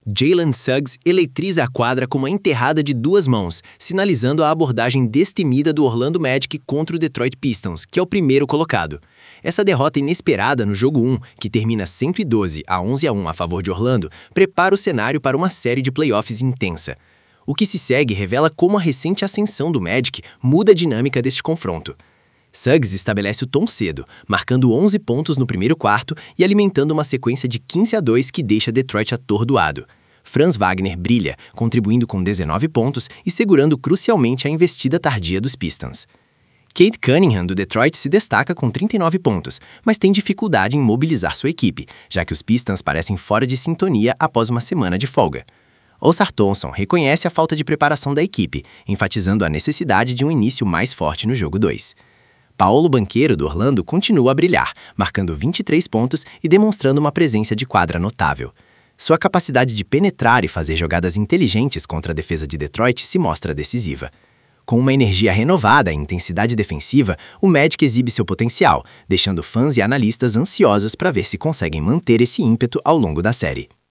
Jalen Suggs eletriza a quadra com uma enterrada de duas mãos, sinalizando a abordagem destemida do Orlando Magic contra o Detroit Pistons, que é o primeiro colocado. Essa derrota inesperada no jogo 1, que termina 112-11 a favor de Orlando, prepara o cenário para uma série de playoffs intensa. O que se segue revela como a recente ascensão do Magic muda a dinâmica deste confronto. Suggs estabelece o tom cedo, marcando 11 pontos no primeiro quarto e alimentando uma sequência de 15-2 que deixa Detroit atordoado. Franz Wagner brilha, contribuindo com 19 pontos e segurando crucialmente a investida tardia dos Pistons. Cade Cunningham, do Detroit, se destaca com 39 pontos, mas tem dificuldade em mobilizar sua equipe, já que os Pistons parecem fora de sintonia após uma semana de folga. Oscar Thompson reconhece a falta de preparação da equipe, enfatizando a necessidade de um início mais forte no jogo 2. Paolo Banchero, do Orlando, continua a brilhar, marcando 23 pontos e demonstrando uma presença de quadra notável. Sua capacidade de penetrar e fazer jogadas inteligentes contra a defesa de Detroit se mostra decisiva. Com uma energia renovada e intensidade defensiva, o Magic exibe seu potencial, deixando fãs e analistas ansiosos para ver se conseguem manter esse ímpeto ao longo da série.